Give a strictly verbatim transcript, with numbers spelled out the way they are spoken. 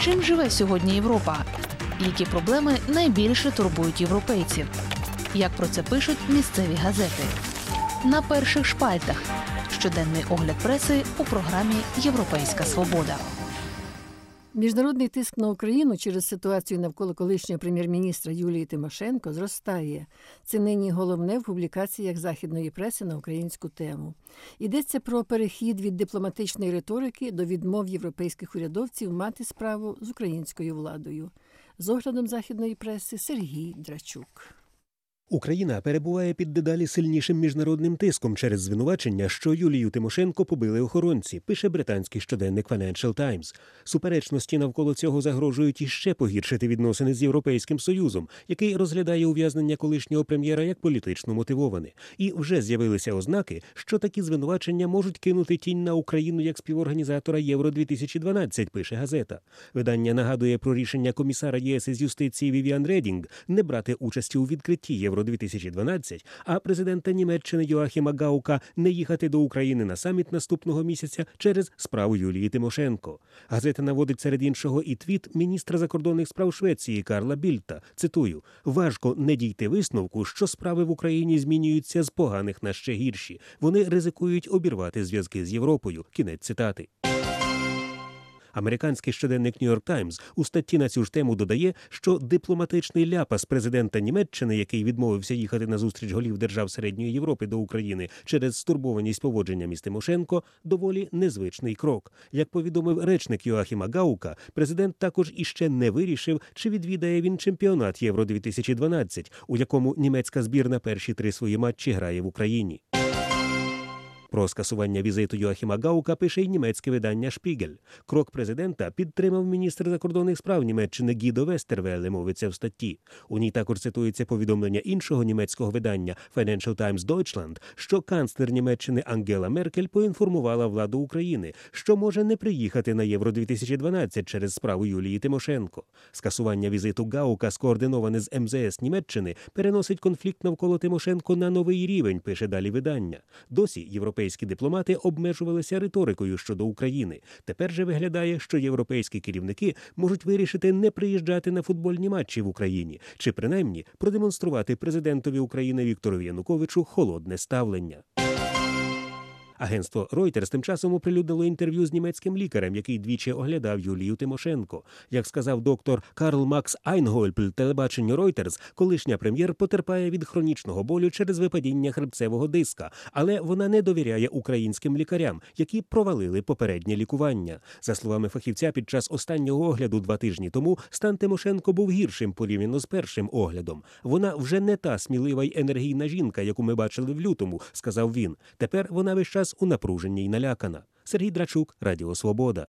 Чим живе сьогодні Європа? Які проблеми найбільше турбують європейців? Як про це пишуть місцеві газети? На перших шпальтах. Щоденний огляд преси у програмі «Європейська свобода». Міжнародний тиск на Україну через ситуацію навколо колишнього прем'єр-міністра Юлії Тимошенко зростає. Це нині головне в публікаціях західної преси на українську тему. Йдеться про перехід від дипломатичної риторики до відмов європейських урядовців мати справу з українською владою. З оглядом західної преси Сергій Драчук. Україна перебуває під дедалі сильнішим міжнародним тиском через звинувачення, що Юлію Тимошенко побили охоронці, пише британський щоденник Financial Times. Суперечності навколо цього загрожують іще погіршити відносини з Європейським Союзом, який розглядає ув'язнення колишнього прем'єра як політично мотивоване. І вже з'явилися ознаки, що такі звинувачення можуть кинути тінь на Україну як співорганізатора Євро дві тисячі дванадцять, пише газета. Видання нагадує про рішення комісара ЄС із юстиції Вівіан Редінг не брати участі у відкритті Євро дві тисячі дванадцять, а президента Німеччини Йоахіма Гаука не їхати до України на саміт наступного місяця через справу Юлії Тимошенко. Газета наводить серед іншого і твіт міністра закордонних справ Швеції Карла Більта. Цитую: «Важко не дійти висновку, що справи в Україні змінюються з поганих на ще гірші. Вони ризикують обірвати зв'язки з Європою». Кінець цитати. Американський щоденник Нью-Йорк Таймс у статті на цю ж тему додає, що дипломатичний ляпас президента Німеччини, який відмовився їхати на зустріч голів держав Середньої Європи до України через стурбованість поводженням із Тимошенко, доволі незвичний крок. Як повідомив речник Йоахіма Гаука, президент також іще не вирішив, чи відвідає він чемпіонат Євро дві тисячі дванадцять, у якому німецька збірна перші три свої матчі грає в Україні. Про скасування візиту Йоахіма Гаука пише й німецьке видання «Шпігель». Крок президента підтримав міністр закордонних справ Німеччини Гідо Вестервеле, мовиться в статті. У ній також цитується повідомлення іншого німецького видання Financial Times Deutschland, що канцлер Німеччини Ангела Меркель поінформувала владу України, що може не приїхати на Євро дві тисячі дванадцять через справу Юлії Тимошенко. Скасування візиту Гаука, скоординоване з ем зе ес Німеччини, переносить конфлікт навколо Тимошенко на новий рівень, пише далі видання. Досі європейські Європейські дипломати обмежувалися риторикою щодо України. Тепер же виглядає, що європейські керівники можуть вирішити не приїжджати на футбольні матчі в Україні, чи принаймні продемонструвати президентові України Віктору Януковичу холодне ставлення. Агентство Reuters тим часом оприлюднило інтерв'ю з німецьким лікарем, який двічі оглядав Юлію Тимошенко. Як сказав доктор Карл Макс Айнгольпл телебаченню Reuters, колишня прем'єр потерпає від хронічного болю через випадіння хребцевого диска, але вона не довіряє українським лікарям, які провалили попереднє лікування. За словами фахівця, під час останнього огляду два тижні тому стан Тимошенко був гіршим порівняно з першим оглядом. Вона вже не та смілива й енергійна жінка, яку ми бачили в лютому, сказав він. Тепер вона весь час у напруженні й налякана. Сергій Драчук, Радіо Свобода.